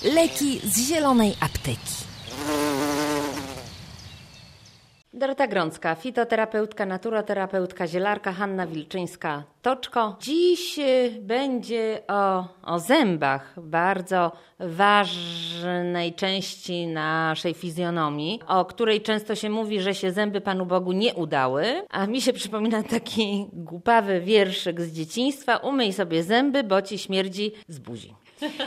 Leki z zielonej apteki. Dorota Grącka, fitoterapeutka, naturoterapeutka, zielarka, Hanna Wilczyńska-Toczko. Dziś będzie o zębach, bardzo ważnej części naszej fizjonomii, o której często się mówi, że się zęby Panu Bogu nie udały, a mi się przypomina taki głupawy wierszyk z dzieciństwa: umyj sobie zęby, bo ci śmierdzi z buzi.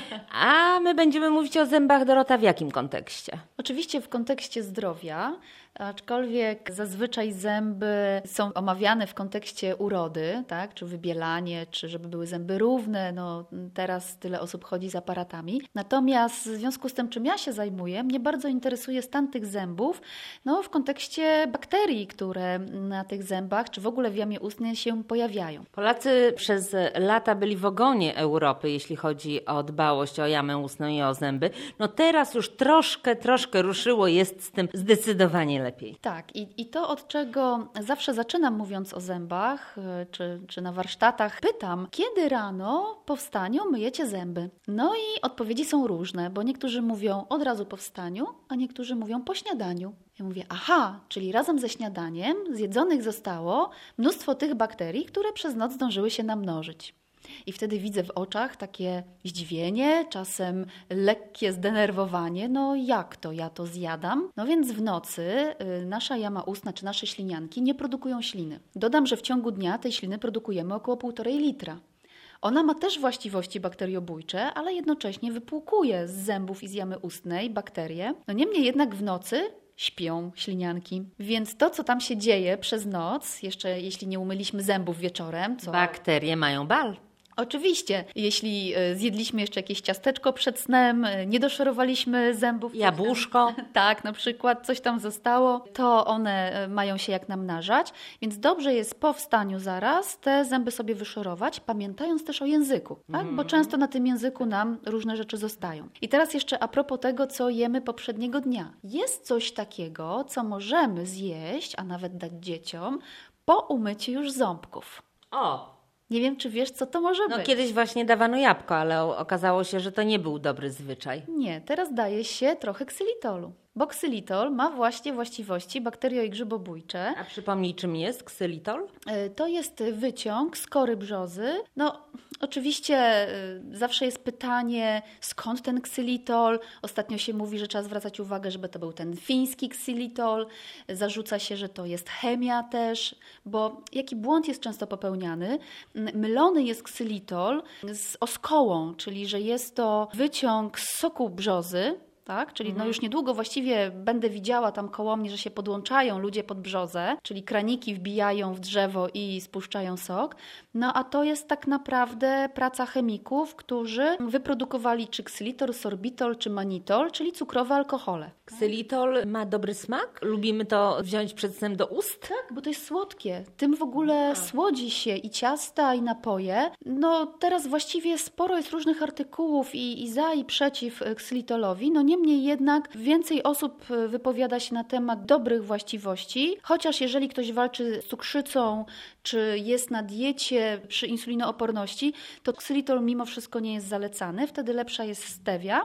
A my będziemy mówić o zębach, Dorota, w jakim kontekście? Oczywiście w kontekście zdrowia, aczkolwiek zazwyczaj zęby są omawiane w kontekście urody, tak? Czy wybielanie, czy żeby były zęby równe. No, teraz tyle osób chodzi z aparatami. Natomiast w związku z tym, czym ja się zajmuję, mnie bardzo interesuje stan tych zębów w kontekście bakterii, które na tych zębach, czy w ogóle w jamie ustnej się pojawiają. Polacy przez lata byli w ogonie Europy, jeśli chodzi o dbałość o jamę ustną i o zęby. No teraz już troszkę ruszyło, jest z tym zdecydowanie lepiej. Tak, i to, od czego zawsze zaczynam, mówiąc o zębach, czy na warsztatach, pytam, kiedy rano po wstaniu myjecie zęby? No i odpowiedzi są różne, bo niektórzy mówią od razu po wstaniu, a niektórzy mówią po śniadaniu. Ja mówię, aha, czyli razem ze śniadaniem zjedzonych zostało mnóstwo tych bakterii, które przez noc zdążyły się namnożyć. I wtedy widzę w oczach takie zdziwienie, czasem lekkie zdenerwowanie. No jak to? Ja to zjadam? No więc w nocy nasza jama ustna czy nasze ślinianki nie produkują śliny. Dodam, że w ciągu dnia tej śliny produkujemy około 1,5 litra. Ona ma też właściwości bakteriobójcze, ale jednocześnie wypłukuje z zębów i z jamy ustnej bakterie. No niemniej jednak w nocy śpią ślinianki. Więc to, co tam się dzieje przez noc, jeszcze jeśli nie umyliśmy zębów wieczorem... Bakterie mają bal. Oczywiście, jeśli zjedliśmy jeszcze jakieś ciasteczko przed snem, nie doszorowaliśmy zębów. Jabłuszko. Tak, na przykład coś tam zostało, to one mają się jak namnażać, więc dobrze jest po wstaniu zaraz te zęby sobie wyszorować, pamiętając też o języku, tak? Bo często na tym języku nam różne rzeczy zostają. I teraz jeszcze a propos tego, co jemy poprzedniego dnia. Jest coś takiego, co możemy zjeść, a nawet dać dzieciom po umyciu już ząbków. Nie wiem, czy wiesz, co to może być. Kiedyś właśnie dawano jabłko, ale okazało się, że to nie był dobry zwyczaj. Nie, teraz daje się trochę ksylitolu. Bo ksylitol ma właśnie właściwości bakterio- i grzybobójcze. A przypomnij, czym jest ksylitol? To jest wyciąg z kory brzozy. Oczywiście zawsze jest pytanie, skąd ten ksylitol. Ostatnio się mówi, że trzeba zwracać uwagę, żeby to był ten fiński ksylitol. Zarzuca się, że to jest chemia też, bo jaki błąd jest często popełniany? Mylony jest ksylitol z oskołą, czyli że jest to wyciąg z soku brzozy, tak? Czyli już niedługo właściwie będę widziała tam koło mnie, że się podłączają ludzie pod brzozę, czyli kraniki wbijają w drzewo i spuszczają sok. A to jest tak naprawdę praca chemików, którzy wyprodukowali czy ksylitol, sorbitol, czy manitol, czyli cukrowe alkohole. Ksylitol ma dobry smak? Lubimy to wziąć przed snem do ust? Tak, bo to jest słodkie. Tym w ogóle słodzi się i ciasta, i napoje. Teraz właściwie sporo jest różnych artykułów i za, i przeciw ksylitolowi. Niemniej jednak więcej osób wypowiada się na temat dobrych właściwości, chociaż jeżeli ktoś walczy z cukrzycą, czy jest na diecie przy insulinooporności, to ksylitol mimo wszystko nie jest zalecany, wtedy lepsza jest stevia.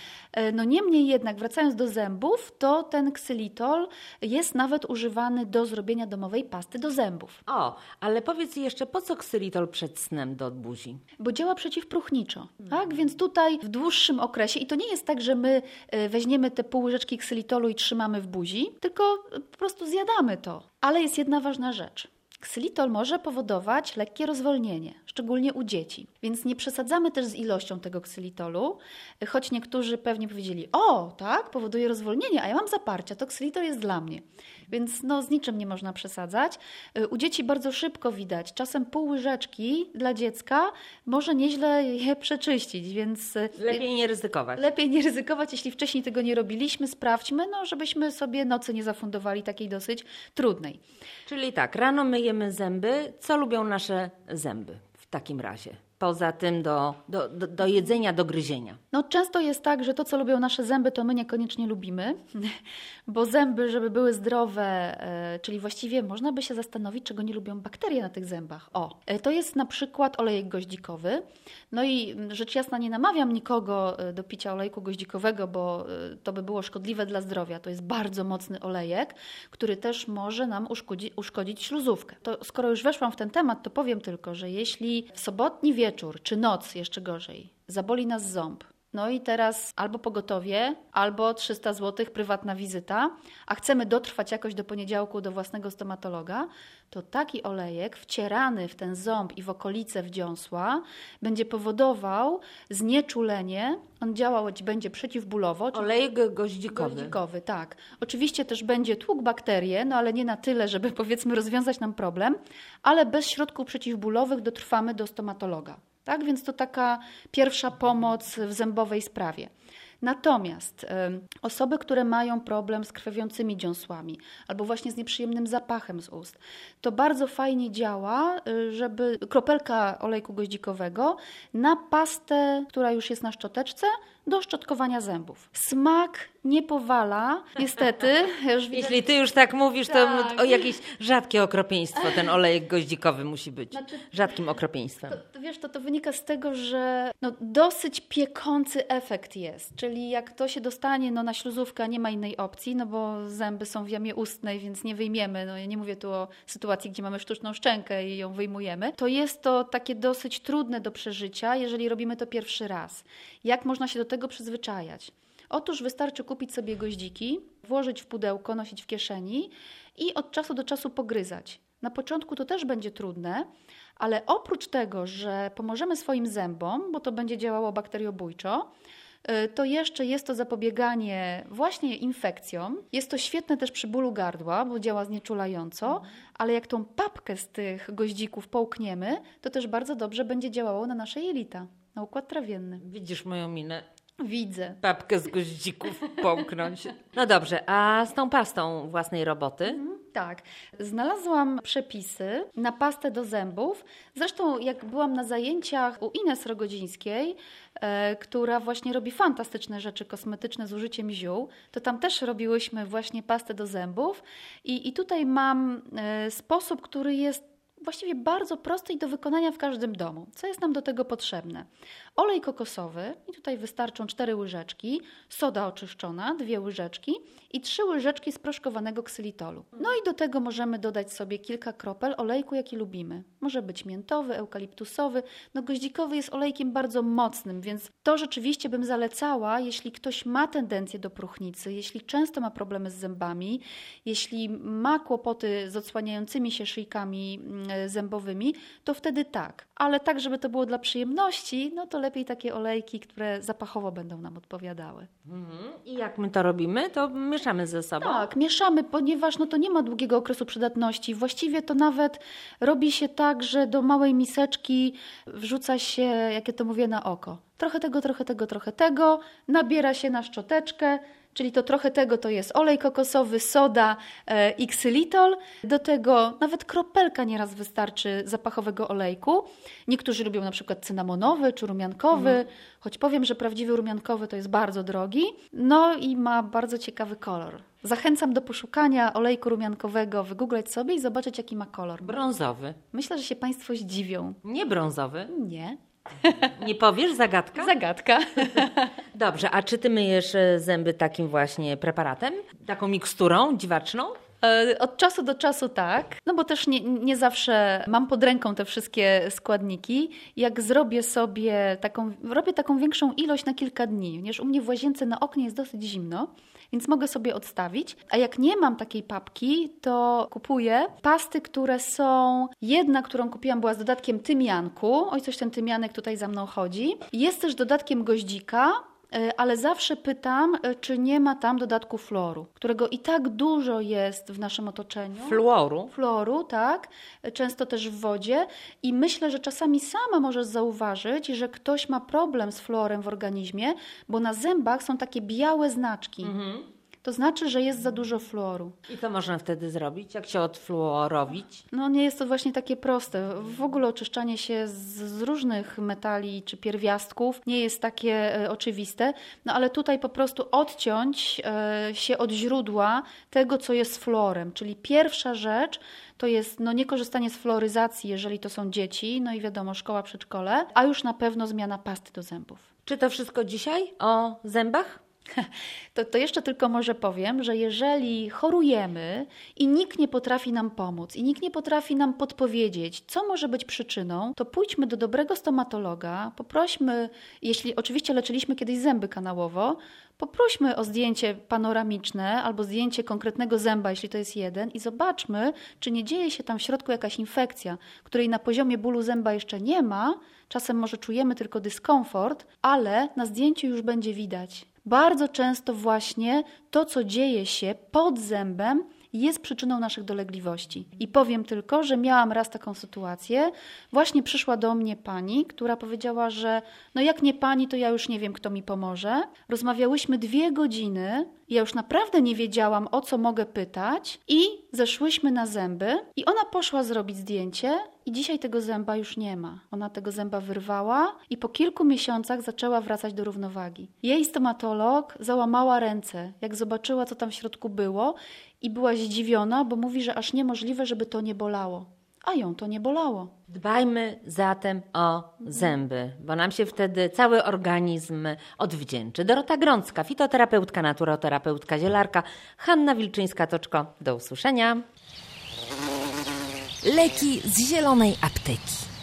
Niemniej jednak, wracając do zębów, to ten ksylitol jest nawet używany do zrobienia domowej pasty do zębów. Ale powiedz jeszcze, po co ksylitol przed snem do buzi? Bo działa przeciwpróchniczo, tak? Więc tutaj w dłuższym okresie, i to nie jest tak, że my weźmiemy te pół łyżeczki ksylitolu i trzymamy w buzi, tylko po prostu zjadamy to. Ale jest jedna ważna rzecz. Ksylitol może powodować lekkie rozwolnienie, szczególnie u dzieci. Więc nie przesadzamy też z ilością tego ksylitolu, choć niektórzy pewnie powiedzieli, tak, powoduje rozwolnienie, a ja mam zaparcia, to ksylitol jest dla mnie. Więc z niczym nie można przesadzać. U dzieci bardzo szybko widać, czasem pół łyżeczki dla dziecka może nieźle je przeczyścić, więc... Lepiej nie ryzykować. Lepiej nie ryzykować, jeśli wcześniej tego nie robiliśmy, sprawdźmy, żebyśmy sobie nocy nie zafundowali takiej dosyć trudnej. Czyli tak, rano myjemy zęby. Co lubią nasze zęby w takim razie? poza tym do jedzenia, do gryzienia? No często jest tak, że to, co lubią nasze zęby, to my niekoniecznie lubimy, bo zęby, żeby były zdrowe, czyli właściwie można by się zastanowić, czego nie lubią bakterie na tych zębach. To jest na przykład olejek goździkowy. No i rzecz jasna nie namawiam nikogo do picia olejku goździkowego, bo to by było szkodliwe dla zdrowia. To jest bardzo mocny olejek, który też może nam uszkodzić śluzówkę. To skoro już weszłam w ten temat, to powiem tylko, że jeśli w sobotni wieczór, czy noc jeszcze gorzej, zaboli nas ząb, no i teraz albo pogotowie, albo 300 zł prywatna wizyta, a chcemy dotrwać jakoś do poniedziałku do własnego stomatologa, to taki olejek wcierany w ten ząb i w okolice wdziąsła będzie powodował znieczulenie. On działać będzie przeciwbólowo. Olejek goździkowy. Goździkowy, tak. Oczywiście też będzie tłukł bakterie, no ale nie na tyle, żeby powiedzmy rozwiązać nam problem, ale bez środków przeciwbólowych dotrwamy do stomatologa. Tak, więc to taka pierwsza pomoc w zębowej sprawie. Natomiast osoby, które mają problem z krwawiącymi dziąsłami albo właśnie z nieprzyjemnym zapachem z ust, to bardzo fajnie działa, żeby kropelka olejku goździkowego na pastę, która już jest na szczoteczce, do szczotkowania zębów. Smak nie powala, niestety. Jeśli ty już tak mówisz, to jakieś rzadkie okropieństwo ten olejek goździkowy musi być. Rzadkim okropieństwem. To wynika z tego, że dosyć piekący efekt jest. Czyli jak to się dostanie na śluzówkę, nie ma innej opcji, bo zęby są w jamie ustnej, więc nie wyjmiemy. Ja nie mówię tu o sytuacji, gdzie mamy sztuczną szczękę i ją wyjmujemy. To jest to takie dosyć trudne do przeżycia, jeżeli robimy to pierwszy raz. Jak można się do tego przyzwyczajać? Otóż wystarczy kupić sobie goździki, włożyć w pudełko, nosić w kieszeni i od czasu do czasu pogryzać. Na początku to też będzie trudne, ale oprócz tego, że pomożemy swoim zębom, bo to będzie działało bakteriobójczo, to jeszcze jest to zapobieganie właśnie infekcjom. Jest to świetne też przy bólu gardła, bo działa znieczulająco, ale jak tą papkę z tych goździków połkniemy, to też bardzo dobrze będzie działało na nasze jelita, na układ trawienny. Widzisz moją minę? Widzę. Papkę z goździków połknąć. No dobrze, a z tą pastą własnej roboty? Tak. Znalazłam przepisy na pastę do zębów. Zresztą jak byłam na zajęciach u Ines Rogodzińskiej, która właśnie robi fantastyczne rzeczy kosmetyczne z użyciem ziół, to tam też robiłyśmy właśnie pastę do zębów i tutaj mam sposób, który jest właściwie bardzo prosty i do wykonania w każdym domu. Co jest nam do tego potrzebne? Olej kokosowy i tutaj wystarczą 4 łyżeczki, soda oczyszczona 2 łyżeczki i 3 łyżeczki sproszkowanego ksylitolu. No i do tego możemy dodać sobie kilka kropel olejku, jaki lubimy. Może być miętowy, eukaliptusowy, goździkowy jest olejkiem bardzo mocnym, więc to rzeczywiście bym zalecała, jeśli ktoś ma tendencję do próchnicy, jeśli często ma problemy z zębami, jeśli ma kłopoty z odsłaniającymi się szyjkami zębowymi, to wtedy tak. Ale tak, żeby to było dla przyjemności, to lepiej takie olejki, które zapachowo będą nam odpowiadały. I jak my to robimy, to mieszamy ze sobą? Tak, mieszamy, ponieważ to nie ma długiego okresu przydatności. Właściwie to nawet robi się tak, że do małej miseczki wrzuca się, jak ja to mówię, na oko. Trochę tego, trochę tego, nabiera się na szczoteczkę, czyli to trochę tego to jest olej kokosowy, soda i ksylitol. Do tego nawet kropelka nieraz wystarczy zapachowego olejku. Niektórzy lubią na przykład cynamonowy czy rumiankowy, choć powiem, że prawdziwy rumiankowy to jest bardzo drogi. I ma bardzo ciekawy kolor. Zachęcam do poszukania olejku rumiankowego, wygooglać sobie i zobaczyć, jaki ma kolor. Brązowy. Myślę, że się Państwo zdziwią. Nie brązowy? Nie. Nie powiesz? Zagadka? Zagadka. Dobrze, a czy ty myjesz zęby takim właśnie preparatem? Taką miksturą dziwaczną? Od czasu do czasu tak, bo też nie zawsze mam pod ręką te wszystkie składniki. Jak zrobię sobie robię taką większą ilość na kilka dni, ponieważ u mnie w łazience na oknie jest dosyć zimno, więc mogę sobie odstawić. A jak nie mam takiej papki, to kupuję pasty, które są... Jedna, którą kupiłam, była z dodatkiem tymianku. Oj, coś ten tymianek tutaj za mną chodzi. Jest też dodatkiem goździka, ale zawsze pytam, czy nie ma tam dodatku fluoru, którego i tak dużo jest w naszym otoczeniu. Fluoru? Fluoru, tak. Często też w wodzie. I myślę, że czasami sama możesz zauważyć, że ktoś ma problem z fluorem w organizmie, bo na zębach są takie białe znaczki. to znaczy, że jest za dużo fluoru. I co można wtedy zrobić? Jak się odfluorowić? No nie jest to właśnie takie proste. W ogóle oczyszczanie się z różnych metali czy pierwiastków nie jest takie oczywiste, no ale tutaj po prostu odciąć się od źródła tego, co jest fluorem. Czyli pierwsza rzecz to jest niekorzystanie z fluoryzacji, jeżeli to są dzieci, no i wiadomo, szkoła, przedszkole, a już na pewno zmiana pasty do zębów. Czy to wszystko dzisiaj o zębach? To jeszcze tylko może powiem, że jeżeli chorujemy i nikt nie potrafi nam pomóc i nikt nie potrafi nam podpowiedzieć, co może być przyczyną, to pójdźmy do dobrego stomatologa, poprośmy, jeśli oczywiście leczyliśmy kiedyś zęby kanałowo, poprośmy o zdjęcie panoramiczne albo zdjęcie konkretnego zęba, jeśli to jest jeden, i zobaczmy, czy nie dzieje się tam w środku jakaś infekcja, której na poziomie bólu zęba jeszcze nie ma, czasem może czujemy tylko dyskomfort, ale na zdjęciu już będzie widać. Bardzo często właśnie to, co dzieje się pod zębem, jest przyczyną naszych dolegliwości. I powiem tylko, że miałam raz taką sytuację. Właśnie przyszła do mnie pani, która powiedziała, że jak nie pani, to ja już nie wiem, kto mi pomoże. Rozmawiałyśmy 2 godziny. Ja już naprawdę nie wiedziałam, o co mogę pytać i zeszłyśmy na zęby i ona poszła zrobić zdjęcie i dzisiaj tego zęba już nie ma. Ona tego zęba wyrwała i po kilku miesiącach zaczęła wracać do równowagi. Jej stomatolog załamała ręce, jak zobaczyła, co tam w środku było i była zdziwiona, bo mówi, że aż niemożliwe, żeby to nie bolało. A ją to nie bolało. Dbajmy zatem o zęby, bo nam się wtedy cały organizm odwdzięczy. Dorota Grącka, fitoterapeutka, naturoterapeutka, zielarka, Hanna Wilczyńska-Toczko. Do usłyszenia. Leki z zielonej apteki.